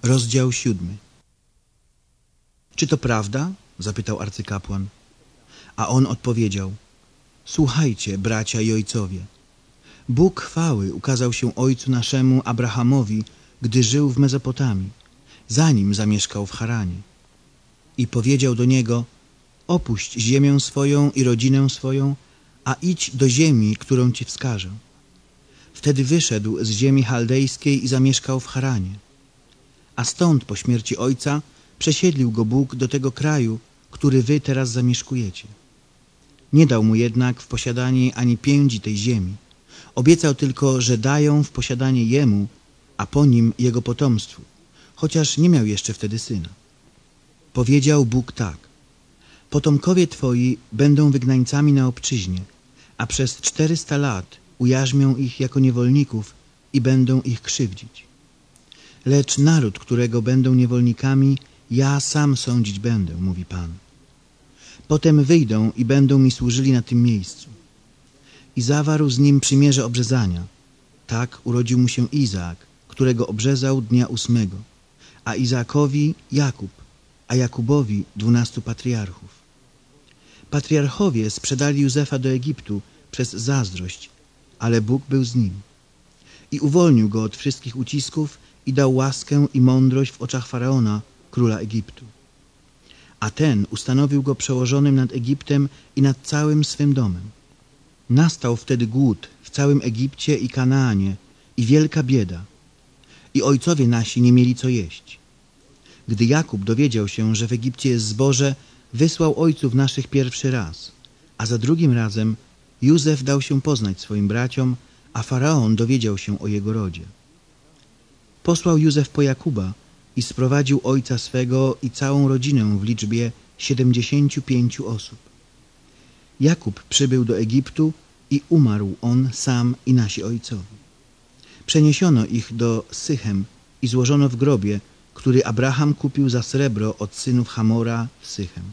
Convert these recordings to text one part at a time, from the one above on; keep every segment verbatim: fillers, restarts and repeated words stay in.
Rozdział siódmy. Czy to prawda? Zapytał arcykapłan. A on odpowiedział: Słuchajcie, bracia i ojcowie. Bóg chwały ukazał się ojcu naszemu Abrahamowi, gdy żył w Mezopotamii, zanim zamieszkał w Haranie. I powiedział do niego: Opuść ziemię swoją i rodzinę swoją, a idź do ziemi, którą ci wskażę. Wtedy wyszedł z ziemi chaldejskiej i zamieszkał w Haranie. A stąd po śmierci ojca przesiedlił go Bóg do tego kraju, który wy teraz zamieszkujecie. Nie dał mu jednak w posiadanie ani piędzi tej ziemi. Obiecał tylko, że dają w posiadanie jemu, a po nim jego potomstwu, chociaż nie miał jeszcze wtedy syna. Powiedział Bóg tak: Potomkowie twoi będą wygnańcami na obczyźnie, a przez czterysta lat ujarzmią ich jako niewolników i będą ich krzywdzić. Lecz naród, którego będą niewolnikami, ja sam sądzić będę, mówi Pan. Potem wyjdą i będą mi służyli na tym miejscu. I zawarł z nim przymierze obrzezania. Tak urodził mu się Izaak, którego obrzezał dnia ósmego, a Izaakowi Jakub, a Jakubowi dwunastu patriarchów. Patriarchowie sprzedali Józefa do Egiptu przez zazdrość, ale Bóg był z nim. I uwolnił go od wszystkich ucisków i dał łaskę i mądrość w oczach Faraona, króla Egiptu. A ten ustanowił go przełożonym nad Egiptem i nad całym swym domem. Nastał wtedy głód w całym Egipcie i Kanaanie i wielka bieda. I ojcowie nasi nie mieli co jeść. Gdy Jakub dowiedział się, że w Egipcie jest zboże, wysłał ojców naszych pierwszy raz, a za drugim razem Józef dał się poznać swoim braciom, a Faraon dowiedział się o jego rodzie. Posłał Józef po Jakuba i sprowadził ojca swego i całą rodzinę w liczbie siedemdziesięciu pięciu osób. Jakub przybył do Egiptu i umarł on sam i nasi ojcowie. Przeniesiono ich do Sychem i złożono w grobie, który Abraham kupił za srebro od synów Hamora w Sychem.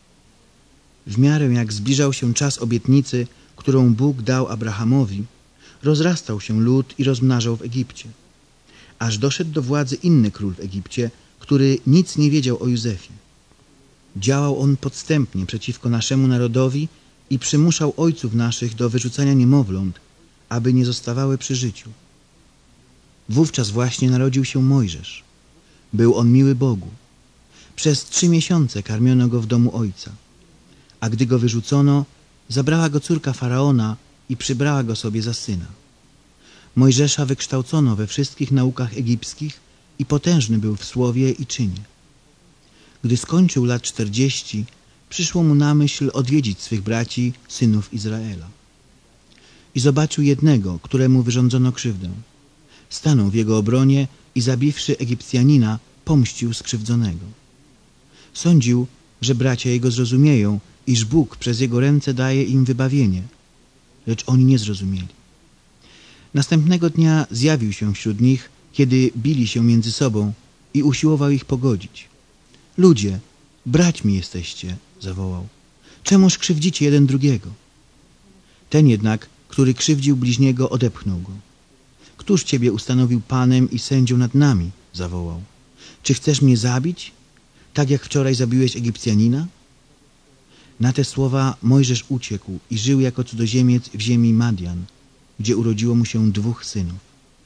W miarę jak zbliżał się czas obietnicy, którą Bóg dał Abrahamowi, rozrastał się lud i rozmnażał w Egipcie. Aż doszedł do władzy inny król w Egipcie, który nic nie wiedział o Józefie. Działał on podstępnie przeciwko naszemu narodowi i przymuszał ojców naszych do wyrzucania niemowląt, aby nie zostawały przy życiu. Wówczas właśnie narodził się Mojżesz. Był on miły Bogu. Przez trzy miesiące karmiono go w domu ojca. A gdy go wyrzucono, zabrała go córka Faraona i przybrała go sobie za syna. Mojżesza wykształcono we wszystkich naukach egipskich i potężny był w słowie i czynie. Gdy skończył lat czterdzieści, przyszło mu na myśl odwiedzić swych braci, synów Izraela. I zobaczył jednego, któremu wyrządzono krzywdę. Stanął w jego obronie i zabiwszy Egipcjanina, pomścił skrzywdzonego. Sądził, że bracia jego zrozumieją, iż Bóg przez jego ręce daje im wybawienie, lecz oni nie zrozumieli. Następnego dnia zjawił się wśród nich, kiedy bili się między sobą i usiłował ich pogodzić. Ludzie, braćmi jesteście, zawołał. Czemuż krzywdzicie jeden drugiego? Ten jednak, który krzywdził bliźniego, odepchnął go. Któż ciebie ustanowił panem i sędzią nad nami? Zawołał. Czy chcesz mnie zabić, tak jak wczoraj zabiłeś Egipcjanina? Na te słowa Mojżesz uciekł i żył jako cudzoziemiec w ziemi Madian, gdzie urodziło mu się dwóch synów.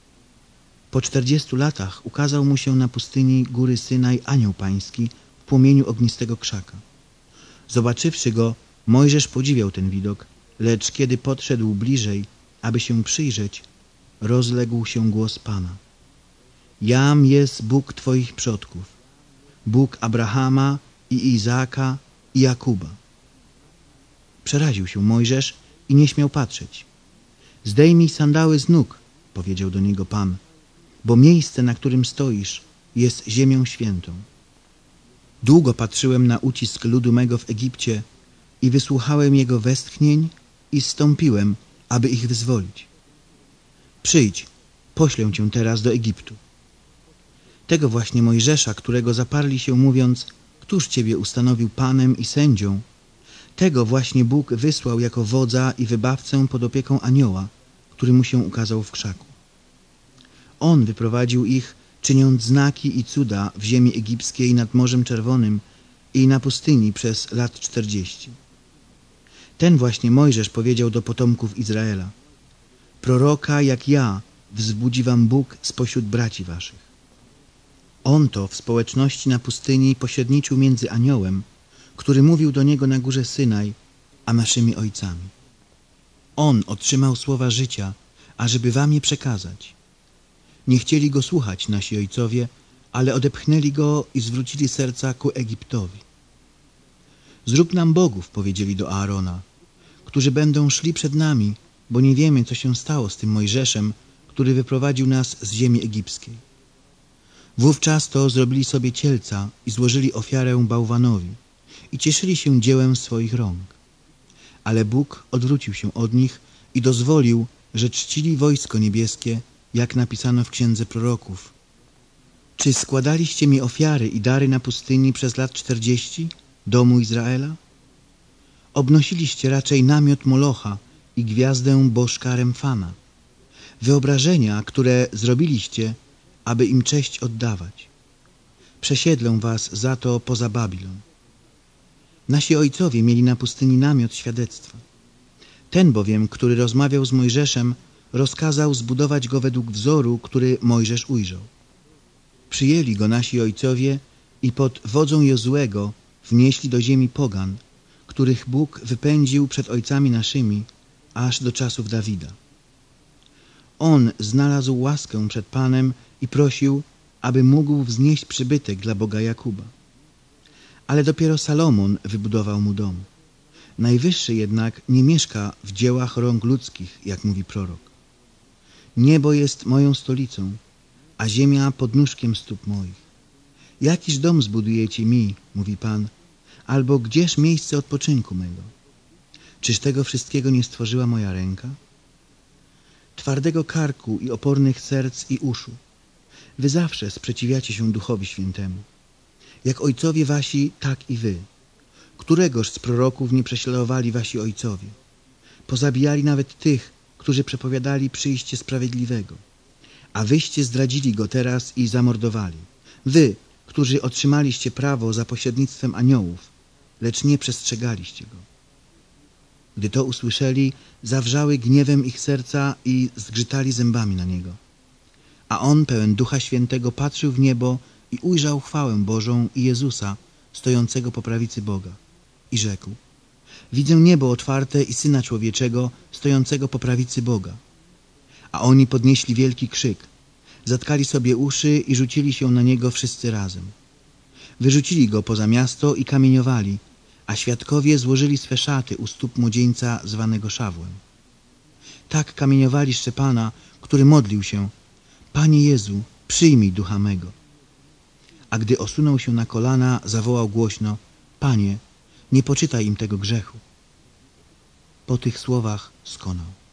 Po czterdziestu latach ukazał mu się na pustyni góry Synaj anioł pański w płomieniu ognistego krzaka. Zobaczywszy go, Mojżesz podziwiał ten widok, lecz kiedy podszedł bliżej, aby się przyjrzeć, rozległ się głos Pana. Jam jest Bóg twoich przodków, Bóg Abrahama i Izaaka i Jakuba. Przeraził się Mojżesz i nie śmiał patrzeć. Zdejmij sandały z nóg, powiedział do niego Pan, bo miejsce, na którym stoisz, jest ziemią świętą. Długo patrzyłem na ucisk ludu mego w Egipcie i wysłuchałem jego westchnień i zstąpiłem, aby ich wyzwolić. Przyjdź, poślę cię teraz do Egiptu. Tego właśnie Mojżesza, którego zaparli się mówiąc, któż ciebie ustanowił panem i sędzią, tego właśnie Bóg wysłał jako wodza i wybawcę pod opieką anioła, który mu się ukazał w krzaku. On wyprowadził ich czyniąc znaki i cuda w ziemi egipskiej nad Morzem Czerwonym i na pustyni przez lat czterdzieści. Ten właśnie Mojżesz powiedział do potomków Izraela: proroka jak ja wzbudzi wam Bóg spośród braci waszych. On to w społeczności na pustyni pośredniczył między aniołem, który mówił do niego na górze Synaj, a naszymi ojcami. On otrzymał słowa życia, ażeby wam je przekazać. Nie chcieli go słuchać nasi ojcowie, ale odepchnęli go i zwrócili serca ku Egiptowi. Zrób nam bogów, powiedzieli do Aarona, którzy będą szli przed nami, bo nie wiemy, co się stało z tym Mojżeszem, który wyprowadził nas z ziemi egipskiej. Wówczas to zrobili sobie cielca i złożyli ofiarę bałwanowi i cieszyli się dziełem swoich rąk. Ale Bóg odwrócił się od nich i dozwolił, że czcili wojsko niebieskie, jak napisano w księdze proroków. Czy składaliście mi ofiary i dary na pustyni przez lat czterdzieści, domu Izraela? Obnosiliście raczej namiot Molocha i gwiazdę bożka Remfana, wyobrażenia, które zrobiliście, aby im cześć oddawać. Przesiedlę was za to poza Babilon. Nasi ojcowie mieli na pustyni namiot świadectwa. Ten bowiem, który rozmawiał z Mojżeszem, rozkazał zbudować go według wzoru, który Mojżesz ujrzał. Przyjęli go nasi ojcowie i pod wodzą Jozuego wnieśli do ziemi pogan, których Bóg wypędził przed ojcami naszymi, aż do czasów Dawida. On znalazł łaskę przed Panem i prosił, aby mógł wznieść przybytek dla Boga Jakuba. Ale dopiero Salomon wybudował mu dom. Najwyższy jednak nie mieszka w dziełach rąk ludzkich, jak mówi prorok. Niebo jest moją stolicą, a ziemia podnóżkiem stóp moich. Jakiż dom zbudujecie mi, mówi Pan, albo gdzież miejsce odpoczynku mego? Czyż tego wszystkiego nie stworzyła moja ręka? Twardego karku i opornych serc i uszu. Wy zawsze sprzeciwiacie się Duchowi Świętemu. Jak ojcowie wasi, tak i wy. Któregoż z proroków nie prześladowali wasi ojcowie? Pozabijali nawet tych, którzy przepowiadali przyjście sprawiedliwego. A wyście zdradzili go teraz i zamordowali. Wy, którzy otrzymaliście prawo za pośrednictwem aniołów, lecz nie przestrzegaliście go. Gdy to usłyszeli, zawrzały gniewem ich serca i zgrzytali zębami na niego. A on, pełen Ducha Świętego, patrzył w niebo i ujrzał chwałę Bożą i Jezusa, stojącego po prawicy Boga. I rzekł: widzę niebo otwarte i Syna Człowieczego, stojącego po prawicy Boga. A oni podnieśli wielki krzyk, zatkali sobie uszy i rzucili się na niego wszyscy razem. Wyrzucili go poza miasto i kamieniowali, a świadkowie złożyli swe szaty u stóp młodzieńca zwanego Szawłem. Tak kamieniowali Szczepana, który modlił się: Panie Jezu, przyjmij ducha mego. A gdy osunął się na kolana, zawołał głośno: Panie, nie poczytaj im tego grzechu. Po tych słowach skonał.